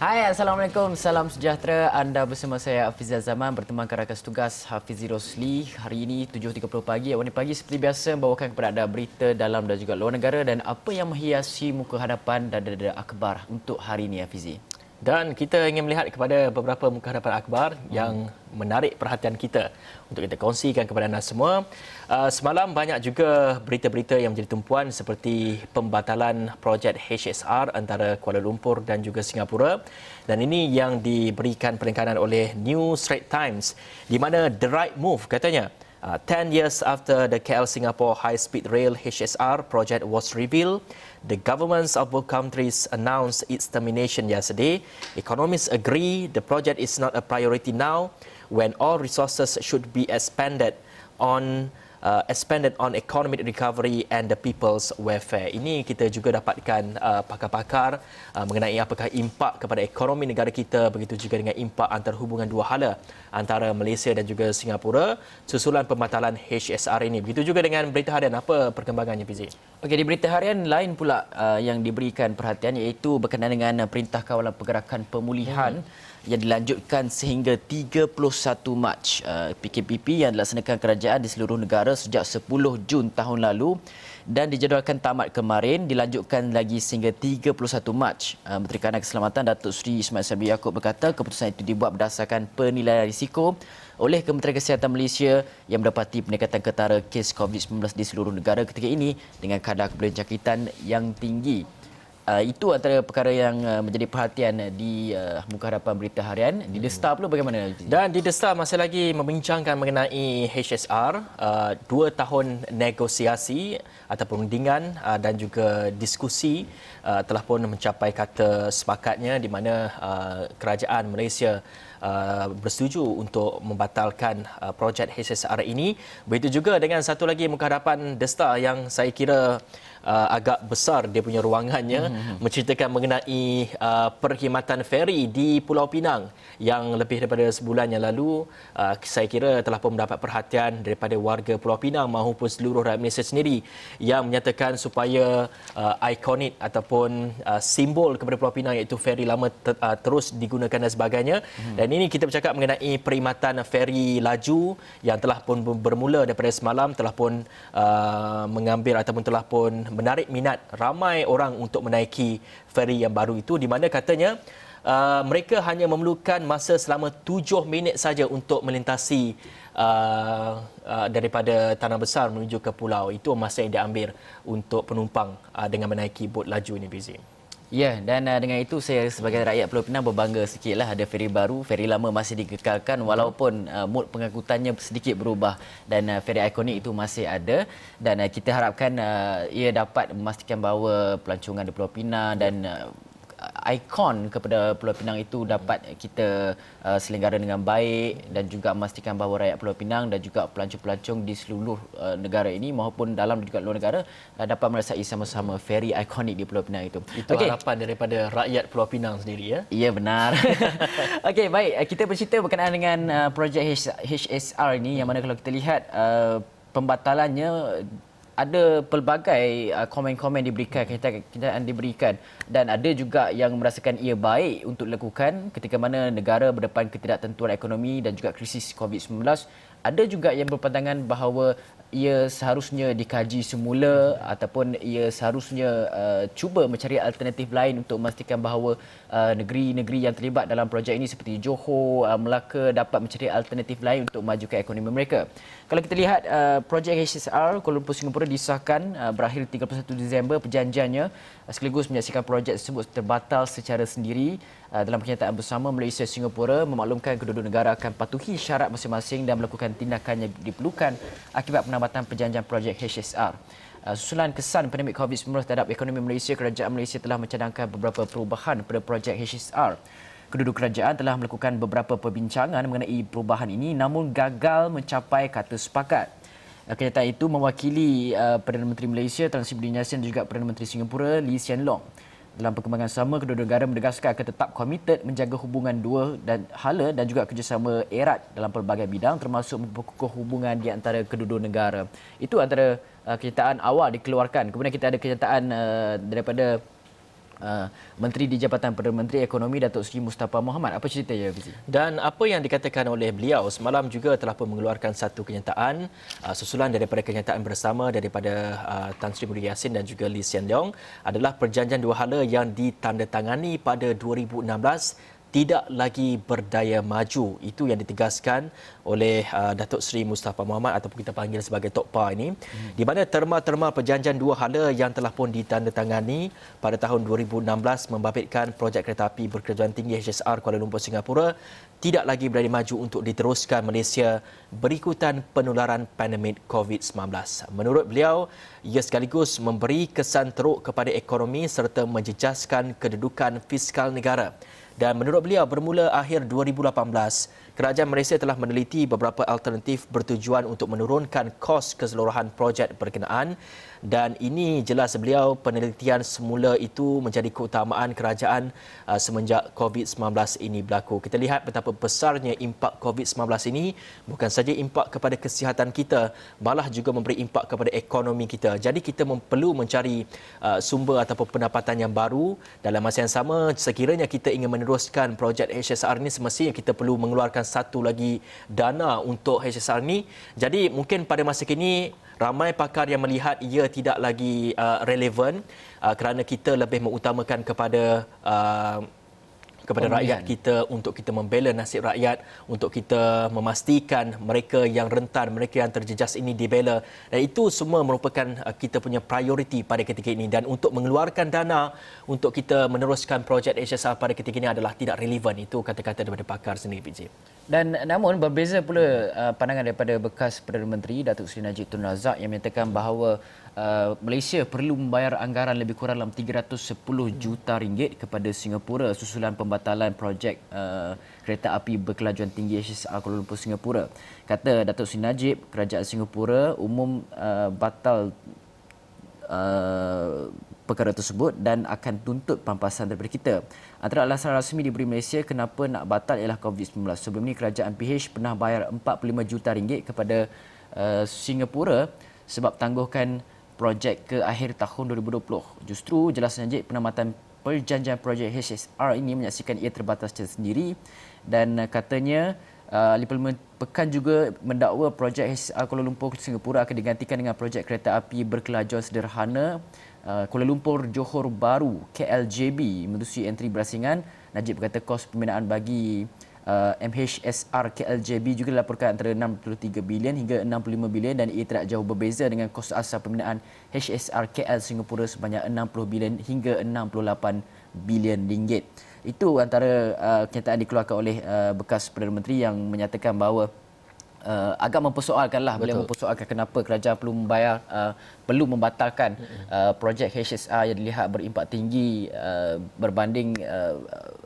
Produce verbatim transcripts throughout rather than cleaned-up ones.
Hai, Assalamualaikum. Salam sejahtera. Anda bersama saya Hafizah Zaman bertemankan rakan setugas Hafizi Rosli. Hari ini tujuh tiga puluh pagi. Awal pagi seperti biasa membawakan kepada anda berita dalam dan juga luar negara dan apa yang menghiasi muka hadapan dan dada akhbar untuk hari ini, Hafizi. Dan kita ingin melihat kepada beberapa muka hadapan akhbar hmm. yang menarik perhatian kita untuk kita kongsikan kepada anda semua. Uh, semalam banyak juga berita-berita yang menjadi tumpuan seperti pembatalan projek H S R antara Kuala Lumpur dan juga Singapura. Dan ini yang diberikan penekanan oleh New Straits Times di mana the right move katanya. Uh, ten years after the K L Singapore High Speed Rail H S R project was revealed, the governments of both countries announced its termination yesterday. Economists agree the project is not a priority now when all resources should be expended on uh, expended on economic recovery and the people's welfare. Ini kita juga dapatkan uh, pakar-pakar uh, mengenai apakah impak kepada ekonomi negara kita, begitu juga dengan impak antara hubungan dua hala antara Malaysia dan juga Singapura susulan pembatalan H S R ini. Begitu juga dengan berita harian. Apa perkembangannya, Fizi? Okey, di berita harian lain pula uh, yang diberikan perhatian iaitu berkenaan dengan Perintah Kawalan Pergerakan Pemulihan hmm. yang dilanjutkan sehingga tiga puluh satu Mac. Uh, P K P P yang dilaksanakan kerajaan di seluruh negara sejak sepuluh Jun tahun lalu dan dijadualkan tamat kemarin, dilanjutkan lagi sehingga tiga puluh satu Mac. Uh, Menteri Kanan Keselamatan Datuk Seri Ismail Sabri Yaakob berkata keputusan itu dibuat berdasarkan penilaian risiko oleh Kementerian Kesihatan Malaysia yang mendapati peningkatan ketara kes COVID sembilan belas di seluruh negara ketika ini dengan kadar penjangkitan yang tinggi. Uh, itu antara perkara yang uh, menjadi perhatian di uh, muka hadapan berita harian. Di The Star pula bagaimana? Dan di The Star masih lagi membincangkan mengenai H S R, uh, dua tahun negosiasi ataupun rundingan uh, dan juga diskusi uh, telah pun mencapai kata sepakatnya di mana uh, kerajaan Malaysia Uh, bersetuju untuk membatalkan uh, projek H S R ini. Begitu juga dengan satu lagi muka hadapan The Star yang saya kira uh, agak besar dia punya ruangannya, mm-hmm. menceritakan mengenai uh, perkhidmatan feri di Pulau Pinang yang lebih daripada sebulan yang lalu uh, saya kira telah pun mendapat perhatian daripada warga Pulau Pinang maupun seluruh rakyat Malaysia sendiri yang menyatakan supaya uh, ikonik ataupun uh, simbol kepada Pulau Pinang iaitu feri lama ter, uh, terus digunakan dan sebagainya. Mm-hmm. Dan ini kita bercakap mengenai perkhidmatan feri laju yang telah pun bermula daripada semalam, telah pun uh, mengambil ataupun telah pun menarik minat ramai orang untuk menaiki feri yang baru itu, di mana katanya uh, mereka hanya memerlukan masa selama tujuh minit saja untuk melintasi uh, uh, daripada Tanah Besar menuju ke pulau. Itu masa yang diambil untuk penumpang uh, dengan menaiki bot laju ini, Fizi. Ya, dan uh, dengan itu saya sebagai rakyat Pulau Pinang berbangga sikitlah ada feri baru. Feri lama masih dikekalkan walaupun uh, mod pengangkutannya sedikit berubah dan uh, feri ikonik itu masih ada, dan uh, kita harapkan uh, ia dapat memastikan bahawa pelancongan di Pulau Pinang dan uh, ikon kepada Pulau Pinang itu dapat kita uh, selenggara dengan baik dan juga memastikan bahawa rakyat Pulau Pinang dan juga pelancong-pelancong di seluruh uh, negara ini maupun dalam dan juga luar negara uh, dapat merasai sama-sama feri ikonik di Pulau Pinang itu. Itu okay. Harapan daripada rakyat Pulau Pinang sendiri, ya? Ya, benar. Okey, baik. Kita bercerita berkenaan dengan uh, projek H S R ini yang mana kalau kita lihat uh, pembatalannya ada pelbagai uh, komen-komen diberikan, kenyataan diberikan, dan ada juga yang merasakan ia baik untuk dilakukan ketika mana negara berdepan ketidaktentuan ekonomi dan juga krisis COVID sembilan belas. Ada juga yang berpandangan bahawa ia seharusnya dikaji semula ataupun ia seharusnya uh, cuba mencari alternatif lain untuk memastikan bahawa uh, negeri-negeri yang terlibat dalam projek ini seperti Johor, uh, Melaka dapat mencari alternatif lain untuk majukan ekonomi mereka. Kalau kita lihat uh, projek H S R Kuala Lumpur Singapura disahkan uh, berakhir tiga puluh satu Disember perjanjiannya, uh, sekaligus menyaksikan projek tersebut terbatal secara sendiri. Uh, dalam kenyataan bersama, Malaysia Singapura memaklumkan kedua-dua negara akan patuhi syarat masing-masing dan melakukan tindakan yang diperlukan akibat penambatan perjanjian projek H S R. Uh, susulan kesan pandemik COVID sembilan belas terhadap ekonomi Malaysia, kerajaan Malaysia telah mencadangkan beberapa perubahan pada projek H S R. Kedua-dua kerajaan telah melakukan beberapa perbincangan mengenai perubahan ini namun gagal mencapai kata sepakat. Uh, kenyataan itu mewakili uh, Perdana Menteri Malaysia Tan Sri Budi Yassin dan juga Perdana Menteri Singapura Lee Hsien Loong. Dalam perkembangan sama, kedua negara menegaskan akan tetap komited menjaga hubungan dua dan hala dan juga kerjasama erat dalam pelbagai bidang termasuk memperkukuh hubungan di antara kedua negara. Itu antara uh, kenyataan awal dikeluarkan. Kemudian kita ada kenyataan uh, daripada uh, Menteri di Jabatan Perdana Menteri Ekonomi Datuk Seri Mustafa Mohamed. Apa cerita ya, Fizi? Dan apa yang dikatakan oleh beliau semalam juga telah pun mengeluarkan satu kenyataan uh, susulan daripada kenyataan bersama daripada uh, Tan Sri Muhyiddin Yassin dan juga Lee Hsien Loong adalah perjanjian dua hala yang ditandatangani pada dua ribu enam belas tidak lagi berdaya maju. Itu yang ditegaskan oleh uh, Datuk Seri Mustafa Mohamed ataupun kita panggil sebagai Tok Pa ini, hmm. di mana terma-terma perjanjian dua hala yang telah pun ditandatangani pada tahun dua ribu enam belas membabitkan projek kereta api berkelanjutan tinggi H S R Kuala Lumpur Singapura tidak lagi berdaya maju untuk diteruskan Malaysia berikutan penularan pandemik covid sembilan belas. Menurut beliau, ia sekaligus memberi kesan teruk kepada ekonomi serta menjejaskan kedudukan fiskal negara. Dan menurut beliau, bermula akhir dua ribu lapan belas, kerajaan Malaysia telah meneliti beberapa alternatif bertujuan untuk menurunkan kos keseluruhan projek berkenaan, dan ini jelas beliau penelitian semula itu menjadi keutamaan kerajaan uh, semenjak covid sembilan belas ini berlaku. Kita lihat betapa besarnya impak covid sembilan belas ini, bukan saja impak kepada kesihatan kita, malah juga memberi impak kepada ekonomi kita. Jadi kita perlu mencari uh, sumber ataupun pendapatan yang baru. Dalam masa yang sama, sekiranya kita ingin meneruskan projek H S R ini, semestinya kita perlu mengeluarkan satu lagi dana untuk H S R ini. Jadi mungkin pada masa kini ramai pakar yang melihat ia tidak lagi uh, relevan uh, kerana kita lebih mengutamakan kepada uh, kepada rakyat kita, untuk kita membela nasib rakyat, untuk kita memastikan mereka yang rentan, mereka yang terjejas ini dibela, dan itu semua merupakan uh, kita punya prioriti pada ketika ini. Dan untuk mengeluarkan dana untuk kita meneruskan projek H S R pada ketika ini adalah tidak relevan. Itu kata-kata daripada pakar sendiri, P J. Dan namun berbeza pula uh, pandangan daripada bekas Perdana Menteri Datuk Seri Najib Tun Razak yang menyatakan bahawa uh, Malaysia perlu membayar anggaran lebih kurang dalam tiga ratus sepuluh juta ringgit kepada Singapura susulan pembatalan projek uh, kereta api berkelajuan tinggi H S R Kuala Lumpur Singapura. Kata Datuk Seri Najib, kerajaan Singapura umum uh, batal uh, perkara tersebut dan akan tuntut pampasan daripada kita. Antara alasan rasmi diberi Malaysia kenapa nak batal ialah covid sembilan belas. Sebelum ini kerajaan P H pernah bayar empat puluh lima juta ringgit kepada uh, Singapura sebab tangguhkan projek ke akhir tahun dua ribu dua puluh. Justru jelas Najib penamatan perjanjian projek H S R ini menyaksikan ia terbatas sendiri, dan uh, katanya uh, Ahli Parlimen Pekan juga mendakwa projek H S R Kuala Lumpur Singapura akan digantikan dengan projek kereta api berkelajuan sederhana Uh, Kuala Lumpur Johor Bahru K L J B menerusi entry berasingan. Najib berkata kos pembinaan bagi uh, M H S R K L J B juga dilaporkan antara enam puluh tiga bilion hingga enam puluh lima bilion, dan ia tidak jauh berbeza dengan kos asal pembinaan H S R K L Singapura sebanyak enam puluh bilion hingga enam puluh lapan bilion ringgit. Itu antara uh, kenyataan dikeluarkan oleh uh, bekas Perdana Menteri yang menyatakan bahawa Uh, agak mempersoalkanlah, beliau mempersoalkan kenapa kerajaan perlu membayar uh, perlu membatalkan uh, projek H S R yang dilihat berimpak tinggi uh, berbanding uh,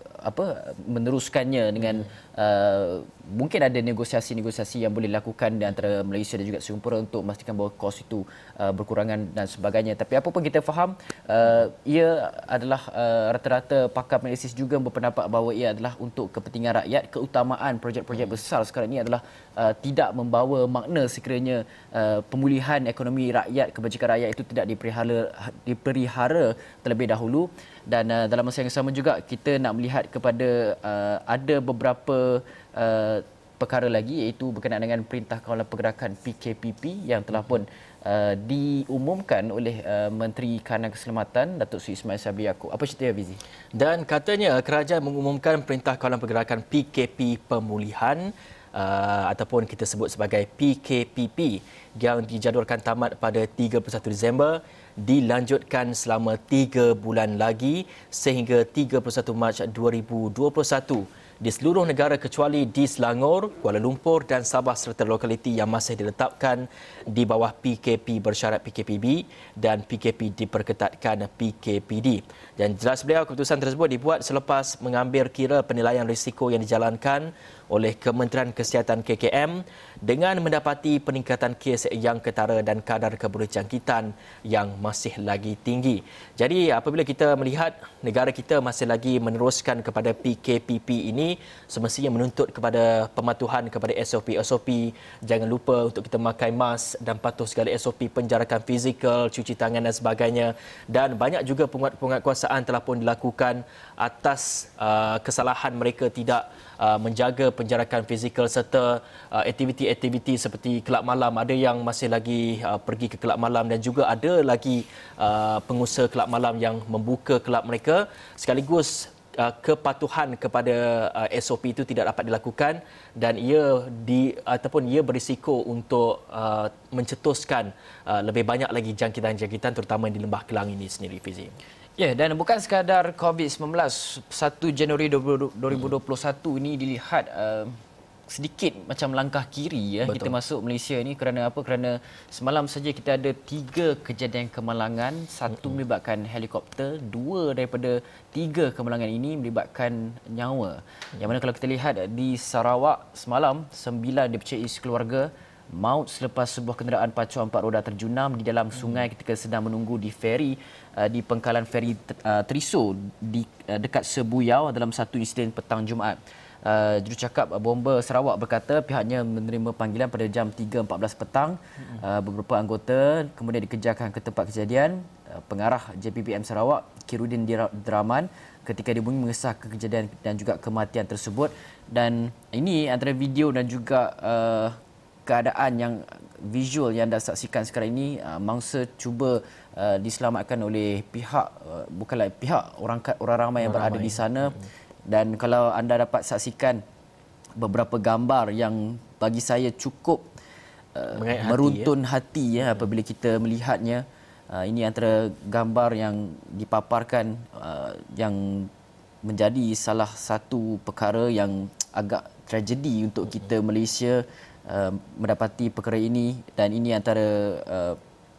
apa meneruskannya dengan uh, mungkin ada negosiasi-negosiasi yang boleh dilakukan di antara Malaysia dan juga Singapura untuk memastikan bahawa kos itu uh, berkurangan dan sebagainya. Tapi apa pun kita faham, uh, ia adalah uh, rata-rata pakar analisis juga berpendapat bahawa ia adalah untuk kepentingan rakyat. Keutamaan projek-projek besar sekarang ini adalah uh, tidak membawa makna sekiranya uh, pemulihan ekonomi rakyat, kebajikan rakyat itu tidak diperihara, diperihara terlebih dahulu. Dan uh, dalam masa yang sama juga kita nak melihat kepada uh, ada beberapa uh, perkara lagi, iaitu berkenaan dengan Perintah Kawalan Pergerakan P K P P yang telah pun uh, diumumkan oleh uh, Menteri Kanan Keselamatan Datuk Seri Ismail Sabri Yaakob. Apa cerita, Fizi? Dan katanya kerajaan mengumumkan Perintah Kawalan Pergerakan P K P Pemulihan uh, ataupun kita sebut sebagai P K P P yang dijadualkan tamat pada tiga puluh satu Disember dilanjutkan selama tiga bulan lagi sehingga tiga puluh satu Mac dua ribu dua puluh satu di seluruh negara kecuali di Selangor, Kuala Lumpur dan Sabah serta lokaliti yang masih diletakkan di bawah P K P bersyarat P K P B dan P K P diperketatkan P K P D. Dan jelas beliau keputusan tersebut dibuat selepas mengambil kira penilaian risiko yang dijalankan oleh Kementerian Kesihatan K K M dengan mendapati peningkatan kes yang ketara dan kadar keberjangkitan yang masih lagi tinggi. Jadi apabila kita melihat negara kita masih lagi meneruskan kepada P K P P ini, ini semestinya menuntut kepada pematuhan kepada S O P. S O P jangan lupa untuk kita memakai mask dan patuh segala S O P penjarakan fizikal, cuci tangan dan sebagainya. Dan banyak juga penguatkuasaan telah pun dilakukan atas uh, kesalahan mereka tidak uh, menjaga penjarakan fizikal serta uh, aktiviti-aktiviti seperti kelab malam. Ada yang masih lagi uh, pergi ke kelab malam dan juga ada lagi uh, pengusaha kelab malam yang membuka kelab mereka, sekaligus uh, kepatuhan kepada uh, S O P itu tidak dapat dilakukan dan ia di ataupun ia berisiko untuk uh, mencetuskan uh, lebih banyak lagi jangkitan-jangkitan terutama di Lembah Kelang ini sendiri, Fizi. Ya, dan bukan sekadar covid sembilan belas, satu Januari dua ribu dua puluh satu ini dilihat uh, sedikit macam langkah kiri ya. Betul. Kita masuk Malaysia ni kerana apa? Kerana semalam saja kita ada tiga kejadian kemalangan, satu melibatkan helikopter, dua daripada tiga kemalangan ini melibatkan nyawa. Yang mana kalau kita lihat di Sarawak semalam, sembilan dipercayai keluarga maut selepas sebuah kenderaan pacuan empat roda terjunam di dalam sungai ketika sedang menunggu di feri uh, di pangkalan feri uh, Triso di uh, dekat Sebuyau dalam satu insiden petang Jumaat. Uh, jurucakap Bomba Sarawak berkata pihaknya menerima panggilan pada jam tiga empat belas petang. Uh, beberapa anggota kemudian dikejarkan ke tempat kejadian. Uh, pengarah J P P M Sarawak, Kirudin Draman, ketika dihubungi mengesahkan kejadian dan juga kematian tersebut. Dan ini antara video dan juga uh, keadaan yang visual yang anda saksikan sekarang ini, uh, mangsa cuba uh, diselamatkan oleh pihak uh, bukanlah pihak orang orang ramai yang orang berada ramai. di sana. Hmm. Dan kalau anda dapat saksikan beberapa gambar yang bagi saya cukup uh, meruntun hati, ya, hati ya apabila kita melihatnya. Uh, ini antara gambar yang dipaparkan uh, yang menjadi salah satu perkara yang agak tragedi untuk kita Malaysia uh, mendapati perkara ini, dan ini antara uh,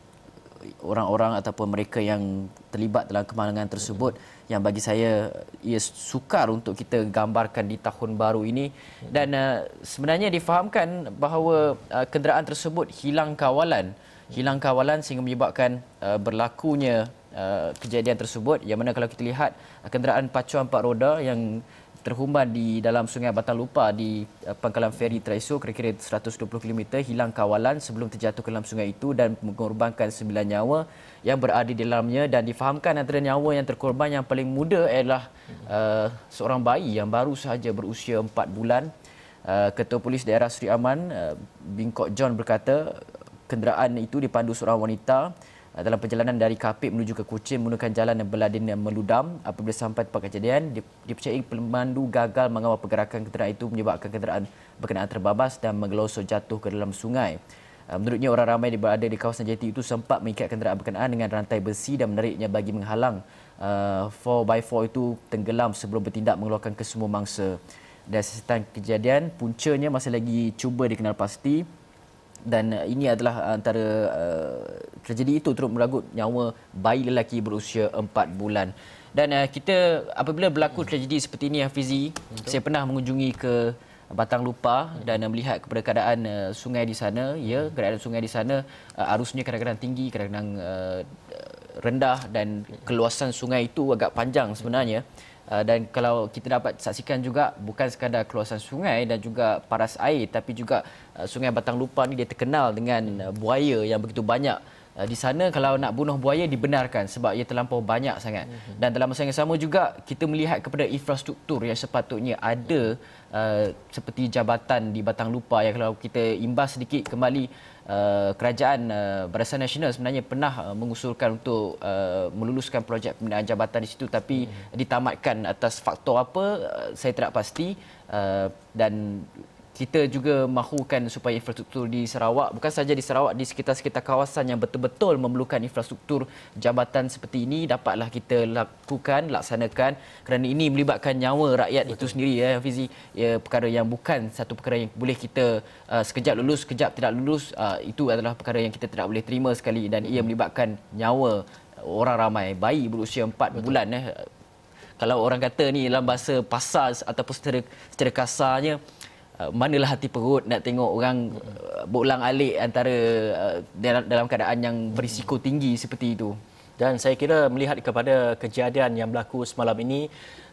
orang-orang ataupun mereka yang terlibat dalam kemalangan tersebut yang bagi saya ia sukar untuk kita gambarkan di tahun baru ini. Dan uh, sebenarnya difahamkan bahawa uh, kenderaan tersebut hilang kawalan hilang kawalan sehingga menyebabkan uh, berlakunya uh, kejadian tersebut, yang mana kalau kita lihat uh, kenderaan pacuan empat roda yang terhumban di dalam Sungai Batang Lupa di uh, pangkalan feri Triso kira-kira seratus dua puluh kilometer hilang kawalan sebelum terjatuh ke dalam sungai itu dan mengorbankan sembilan nyawa yang berada di dalamnya. Dan difahamkan antara nyawa yang terkorban yang paling muda adalah uh, seorang bayi yang baru sahaja berusia empat bulan. Uh, Ketua Polis Daerah Seri Aman uh, Bingkok John berkata kenderaan itu dipandu seorang wanita dalam perjalanan dari Kapit menuju ke Kuching menggunakan jalan yang berladin yang meludam. Apabila sampai tempat kejadian, dipercayai pemandu gagal mengawal pergerakan kenderaan itu menyebabkan kenderaan berkenaan terbabas dan menggelosor jatuh ke dalam sungai. Menurutnya, orang ramai yang berada di kawasan jeti itu sempat mengikat kenderaan berkenaan dengan rantai besi dan menariknya bagi menghalang uh, four by four itu tenggelam sebelum bertindak mengeluarkan kesemua mangsa. Dan sesudah kejadian, puncanya masih lagi cuba dikenal pasti. Dan ini adalah antara uh, tragedi itu turut meragut nyawa bayi lelaki berusia empat bulan. Dan uh, kita apabila berlaku tragedi seperti ini, Hafizi, Betul. saya pernah mengunjungi ke Batang Lupa dan uh, melihat kepada keadaan uh, sungai di sana. Ya, keadaan sungai di sana uh, arusnya kadang-kadang tinggi, kadang-kadang uh, rendah, dan keluasan sungai itu agak panjang sebenarnya. Uh, dan kalau kita dapat saksikan juga bukan sekadar keluasan sungai dan juga paras air, tapi juga uh, Sungai Batang Lupa ni dia terkenal dengan uh, buaya yang begitu banyak. Uh, di sana kalau nak bunuh buaya dibenarkan sebab ia terlampau banyak sangat. Dan dalam masa yang sama juga kita melihat kepada infrastruktur yang sepatutnya ada uh, seperti jabatan di Batang Lupa, yang kalau kita imbas sedikit kembali, Uh, kerajaan uh, Barisan Nasional sebenarnya pernah uh, mengusulkan untuk uh, meluluskan projek pembinaan jabatan di situ, tapi hmm. ditamatkan atas faktor apa uh, saya tidak pasti. Uh, dan kita juga mahukan supaya infrastruktur di Sarawak, bukan saja di Sarawak, di sekitar-sekitar kawasan yang betul-betul memerlukan infrastruktur jabatan seperti ini dapatlah kita lakukan, laksanakan, kerana ini melibatkan nyawa rakyat Betul. itu sendiri, ya Fizi. Ya, perkara yang bukan satu perkara yang boleh kita uh, sekejap lulus, sekejap tidak lulus. Uh, itu adalah perkara yang kita tidak boleh terima sekali, dan ia melibatkan nyawa orang ramai, bayi berusia empat Betul. bulan. Eh. Kalau orang kata ni dalam bahasa pasar ataupun secara, secara kasarnya, Uh, manalah hati perut nak tengok orang uh, berulang-alik antara uh, dalam, dalam keadaan yang berisiko tinggi seperti itu. Dan saya kira melihat kepada kejadian yang berlaku semalam ini,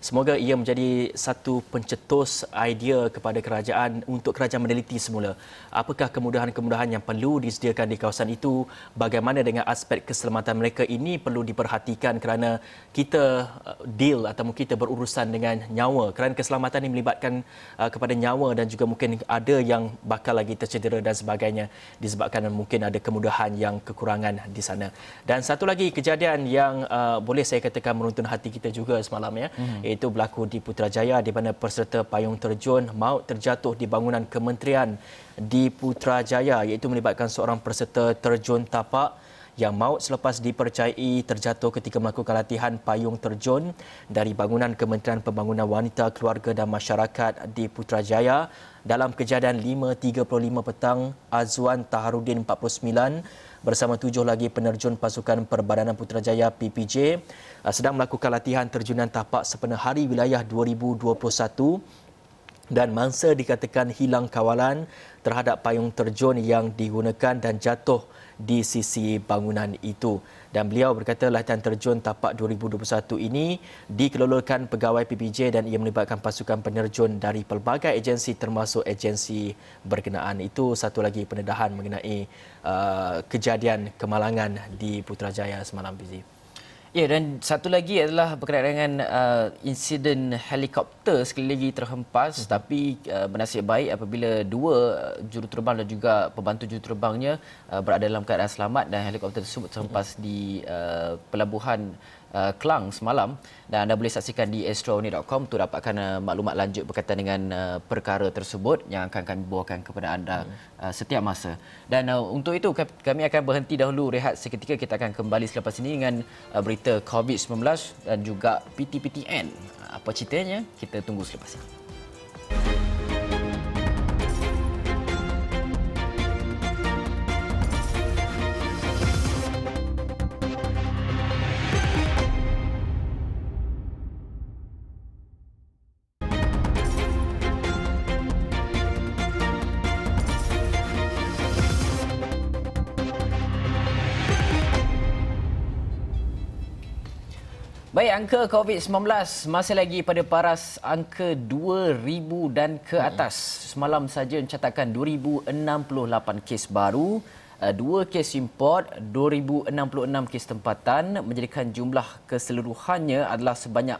semoga ia menjadi satu pencetus idea kepada kerajaan untuk kerajaan meneliti semula apakah kemudahan-kemudahan yang perlu disediakan di kawasan itu, bagaimana dengan aspek keselamatan mereka ini perlu diperhatikan kerana kita deal atau kita berurusan dengan nyawa, kerana keselamatan ini melibatkan uh, kepada nyawa dan juga mungkin ada yang bakal lagi tercedera dan sebagainya disebabkan mungkin ada kemudahan yang kekurangan di sana. Dan satu lagi kejadian yang uh, boleh saya katakan meruntun hati kita juga semalam ya, mm-hmm. iaitu berlaku di Putrajaya di mana peserta payung terjun maut terjatuh di bangunan kementerian di Putrajaya, iaitu melibatkan seorang peserta terjun tapak yang maut selepas dipercayai terjatuh ketika melakukan latihan payung terjun dari bangunan Kementerian Pembangunan Wanita, Keluarga dan Masyarakat di Putrajaya. Dalam kejadian lima tiga puluh lima petang, Azwan Taharudin empat puluh sembilan bersama tujuh lagi penerjun pasukan Perbadanan Putrajaya P P J sedang melakukan latihan terjunan tapak sepenuh hari wilayah dua ribu dua puluh satu dan mangsa dikatakan hilang kawalan terhadap payung terjun yang digunakan dan jatuh di sisi bangunan itu. Dan beliau berkata latihan terjun tapak dua ribu dua puluh satu ini dikelolakan pegawai P P J dan ia melibatkan pasukan penerjun dari pelbagai agensi termasuk agensi berkenaan. Itu satu lagi pendedahan mengenai uh, kejadian kemalangan di Putrajaya semalam, Fizi. Ya, dan satu lagi adalah berkenaan dengan uh, insiden helikopter sekali lagi terhempas, hmm. tapi uh, bernasib baik apabila dua uh, juruterbang dan juga pembantu juruterbangnya uh, berada dalam keadaan selamat dan helikopter tersebut terhempas hmm. di uh, pelabuhan Uh, Klang semalam, dan anda boleh saksikan di astronews dot com untuk dapatkan uh, maklumat lanjut berkaitan dengan uh, perkara tersebut yang akan kami bawakan kepada anda uh, setiap masa. Dan uh, untuk itu kami akan berhenti dahulu rehat seketika. Kita akan kembali selepas ini dengan uh, berita covid sembilan belas dan juga P T P T N. Uh, apa ceritanya? Kita tunggu selepas ini. Baik, angka covid sembilan belas masih lagi pada paras angka dua ribu dan ke atas. Semalam saja mencatatkan dua ribu enam puluh lapan kes baru, dua kes import, dua ribu enam puluh enam kes tempatan, menjadikan jumlah keseluruhannya adalah sebanyak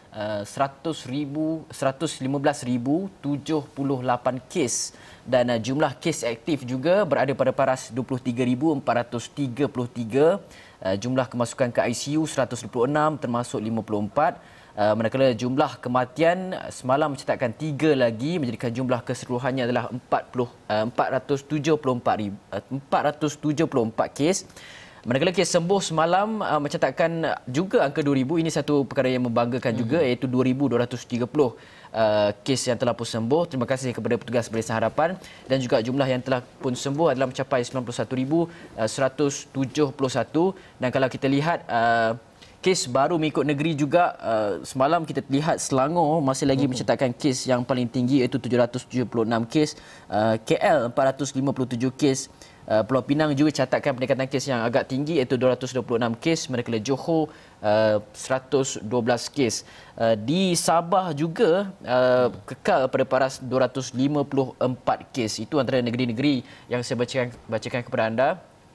seratus ribu, seratus lima belas ribu tujuh puluh lapan kes, dan jumlah kes aktif juga berada pada paras dua puluh tiga ribu empat ratus tiga puluh tiga. Uh, jumlah kemasukan ke I C U seratus dua puluh enam termasuk lima puluh empat. Uh, manakala jumlah kematian semalam mencatatkan tiga lagi, menjadikan jumlah keseluruhannya adalah empat puluh, uh, empat ratus tujuh puluh empat ribu, uh, empat ratus tujuh puluh empat kes. Manakala kes sembuh semalam uh, mencatatkan juga angka dua ribu. Ini satu perkara yang membanggakan mm-hmm. juga, iaitu dua ribu dua ratus tiga puluh uh, kes yang telah pun sembuh. Terima kasih kepada petugas Barisan Harapan, dan juga jumlah yang telah pun sembuh adalah mencapai sembilan puluh satu ribu seratus tujuh puluh satu. Dan kalau kita lihat uh, kes baru mengikut negeri juga, uh, semalam kita lihat Selangor masih lagi mm-hmm. mencatatkan kes yang paling tinggi, iaitu tujuh ratus tujuh puluh enam kes, uh, K L empat ratus lima puluh tujuh kes. Uh, Pulau Pinang juga catatkan peningkatan kes yang agak tinggi, iaitu dua ratus dua puluh enam kes, manakala Johor uh, seratus dua belas kes. Uh, di Sabah juga uh, kekal pada paras dua ratus lima puluh empat kes. Itu antara negeri-negeri yang saya bacakan, bacakan kepada anda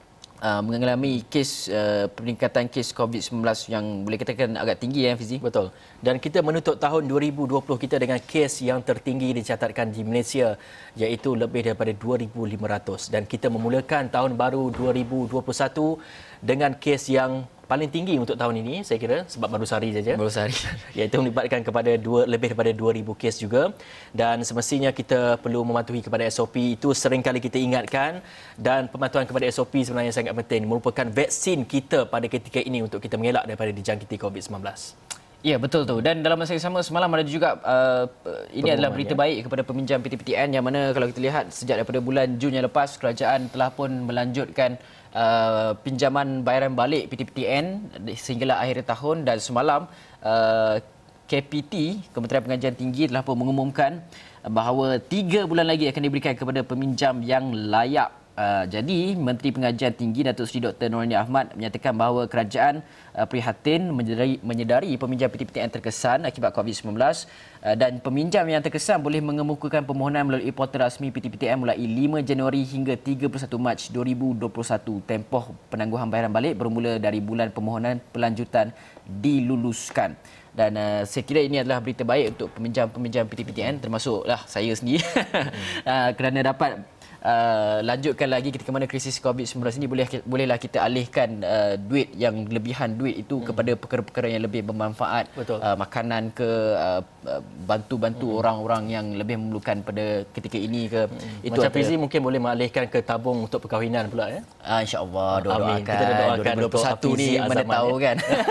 Uh, mengalami kes uh, peningkatan kes covid sembilan belas yang boleh katakan agak tinggi, ya Fizi. Betul. Dan kita menutup tahun dua ribu dua puluh kita dengan kes yang tertinggi dicatatkan di Malaysia, iaitu lebih daripada dua ribu lima ratus, dan kita memulakan tahun baru dua ribu dua puluh satu dengan kes yang paling tinggi untuk tahun ini, saya kira, sebab baru sehari saja. Baru sehari. Iaitu melibatkan kepada dua, lebih daripada dua ribu kes juga. Dan semestinya kita perlu mematuhi kepada S O P. Itu sering kali kita ingatkan. Dan pematuhan kepada S O P sebenarnya sangat penting. Merupakan vaksin kita pada ketika ini untuk kita mengelak daripada dijangkiti covid sembilan belas. Ya, betul tu. Dan dalam masa yang sama semalam ada juga uh, ini adalah berita ya. baik kepada peminjam P T P T N, yang mana kalau kita lihat sejak daripada bulan Jun yang lepas, kerajaan telah pun melanjutkan Uh, pinjaman bayaran balik P T P T N sehinggalah akhir tahun. Dan semalam uh, K P T, Kementerian Pengajian Tinggi, telah pun mengumumkan bahawa tiga bulan lagi akan diberikan kepada peminjam yang layak Uh, jadi Menteri Pengajian Tinggi Datuk Seri Doktor Noorani Ahmad menyatakan bahawa kerajaan uh, prihatin menyedari, menyedari peminjam P T P T N terkesan akibat covid sembilan belas uh, dan peminjam yang terkesan boleh mengemukakan permohonan melalui portal rasmi P T P T N mulai lima Januari hingga tiga puluh satu Mac dua ribu dua puluh satu. Tempoh penangguhan bayaran balik bermula dari bulan permohonan pelanjutan diluluskan. Dan uh, saya kira ini adalah berita baik untuk peminjam-peminjam P T P T N termasuklah saya sendiri uh, kerana dapat Uh, lanjutkan lagi ketika mana krisis covid sembilan belas ini boleh bolehlah kita alihkan uh, duit yang lebihan duit itu hmm. kepada perkara-perkara yang lebih bermanfaat. Uh, makanan ke uh, bantu-bantu hmm. orang-orang yang lebih memerlukan pada ketika ini ke hmm. itu macam Fizi mungkin boleh mengalihkan ke tabung untuk perkahwinan pula ya. Uh, InsyaAllah doakan kita doakan dua ribu dua puluh satu ni mana tahu kan.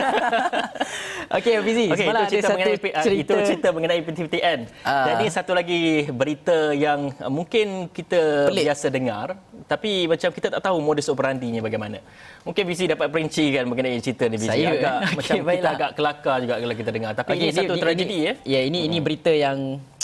Okey Fizi, okay, semalam itu cerita ada satu mengenai, cerita itu cerita mengenai P T P T N. Uh. Jadi satu lagi berita yang mungkin kita Pelik. biasa dengar tapi macam kita tak tahu modus operandinya bagaimana. Mungkin Fizi dapat perincikan mengenai cerita ni Fizi. Saya agak okay, macam baiklah. Kita agak kelakar juga kalau kita dengar. Tapi okay, ini, ini satu ini, tragedi ini, ya. Ya ini hmm. ini berita yang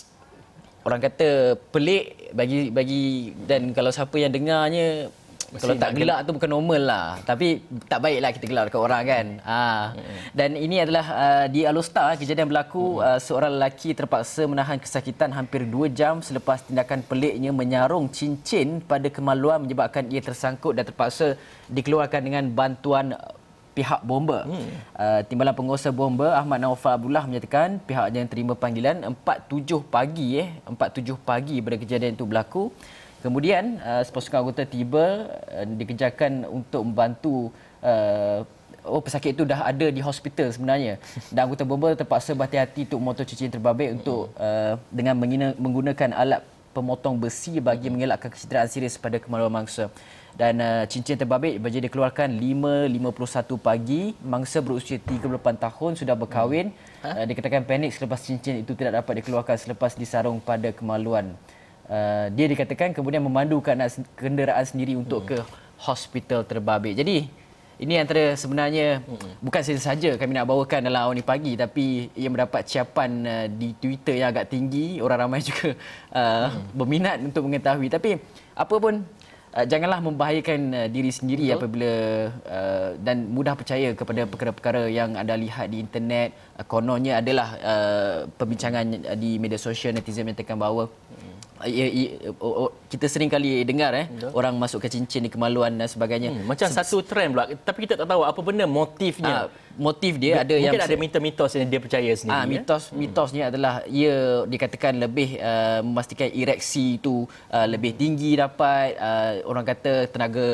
orang kata pelik bagi bagi dan kalau siapa yang dengarnya Mesti kalau tak gelak tu bukan normal lah. Tapi tak baiklah kita gelak dekat orang kan. Ha. Hmm. Dan ini adalah uh, di Alostar, kejadian berlaku hmm. uh, seorang lelaki terpaksa menahan kesakitan hampir dua jam selepas tindakan peliknya menyarung cincin pada kemaluan menyebabkan ia tersangkut dan terpaksa dikeluarkan dengan bantuan pihak bomba. Hmm. Uh, Timbalan Pengurusan Bomba Ahmad Naufal Abdullah menyatakan pihaknya terima panggilan empat tujuh pagi eh empat tujuh pagi pada kejadian itu berlaku. Kemudian uh, sepasukan anggota tiba uh, dikejarkan untuk membantu uh, oh pesakit itu dah ada di hospital sebenarnya dan anggota bomba terpaksa berhati-hati untuk memotong cincin terbabit untuk uh, dengan menggunakan alat pemotong besi bagi mengelakkan kecederaan serius pada kemaluan mangsa. Dan uh, cincin terbabit baru dikeluarkan lima lima puluh satu pagi. Mangsa berusia tiga puluh lapan tahun sudah berkahwin. Uh, dikatakan panik selepas cincin itu tidak dapat dikeluarkan selepas disarung pada kemaluan. Uh, dia dikatakan kemudian memandu kenderaan sendiri untuk hmm. ke hospital terbabit. Jadi ini antara sebenarnya hmm. bukan saja kami nak bawakan dalam awal ni pagi tapi ia mendapat ciapan uh, di Twitter yang agak tinggi. Orang ramai juga uh, hmm. berminat untuk mengetahui. Tapi apa pun uh, janganlah membahayakan uh, diri sendiri Betul. apabila uh, dan mudah percaya kepada perkara-perkara yang anda lihat di internet. Uh, kononnya adalah uh, perbincangan di media sosial, netizen menyatakan bahawa hmm. Ya, ya, kita sering kali dengar eh Betul. orang masukkan cincin di kemaluan dan sebagainya. Hmm, macam Se- satu trend pula tapi kita tak tahu apa benda motifnya. Uh, motif dia ada mungkin yang mungkin ada mitos-mitos yang dia percaya sendiri. Ah, mitos ya? mitosnya hmm. adalah ia dikatakan lebih uh, memastikan ereksi itu uh, lebih tinggi dapat uh, orang kata tenaga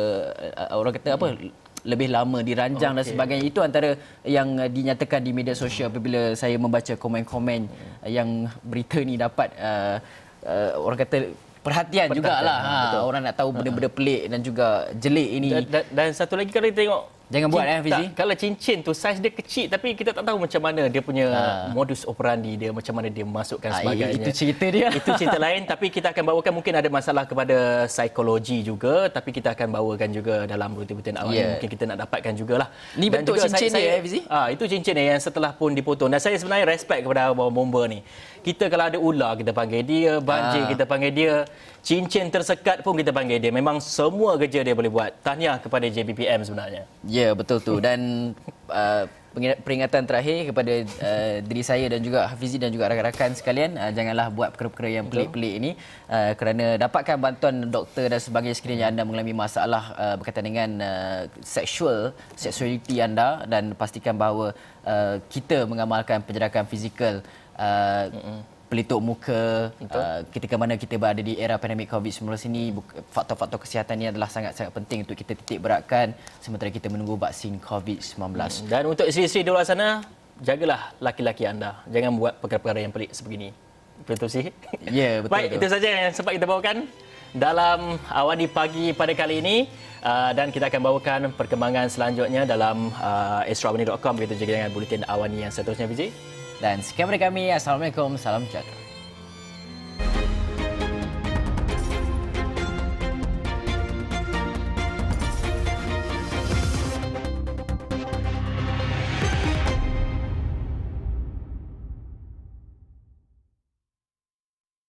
uh, orang kata hmm. apa lebih lama diranjang okay. dan sebagainya. Itu antara yang dinyatakan di media sosial apabila saya membaca komen-komen hmm. yang berita ni dapat uh, Uh, orang kata perhatian, perhatian jugalah. Ha, orang nak tahu benda-benda pelik dan juga jelik ini. Dan, dan, dan satu lagi kalau kita tengok jangan buat eh Fizi. Kalau cincin tu saiz dia kecil tapi kita tak tahu macam mana dia punya ha. modus operandi dia, macam mana dia masukkan ha, sebagainya. Itu cerita dia. Itu cerita lain tapi kita akan bawakan mungkin ada masalah kepada psikologi juga tapi kita akan bawakan juga dalam rutin-rutin awal yeah. mungkin kita nak dapatkan jugalah. Ni dan bentuk cincin saya, dia eh Fizi. Ah itu cincin dia yang setelah pun dipotong. Dan saya sebenarnya respect kepada abang bomba ni. Kita kalau ada ular kita panggil dia, banjir ha. kita panggil dia, cincin tersekat pun kita panggil dia. Memang semua kerja dia boleh buat. Tahniah kepada J B P M sebenarnya. Ya, betul tu. Dan uh, peringatan terakhir kepada uh, diri saya dan juga Hafizi dan juga rakan-rakan sekalian, uh, janganlah buat perkara-perkara yang pelik-pelik ini uh, kerana dapatkan bantuan doktor dan sebagainya sekiranya anda mengalami masalah uh, berkaitan dengan uh, seksual, seksualiti anda dan pastikan bahawa uh, kita mengamalkan penjarakan fizikal. Uh, pelitup muka uh, ketika mana kita berada di era pandemik covid sembilan belas ini. Faktor-faktor kesihatan ini adalah sangat-sangat penting untuk kita titik beratkan sementara kita menunggu vaksin covid sembilan belas. Dan untuk isteri-isteri di luar sana, jagalah laki-laki anda, jangan buat perkara-perkara yang pelik sebegini. Betul sih? Ya, betul. Baik, betul. Itu saja yang sempat kita bawakan dalam Awani Pagi pada kali ini. Uh, dan kita akan bawakan perkembangan selanjutnya dalam uh, astro awani dot com. Kita jaga dengan buletin Awani yang seterusnya, Fizi. Dan sekian dari kami. Assalamualaikum. Salam sejahtera.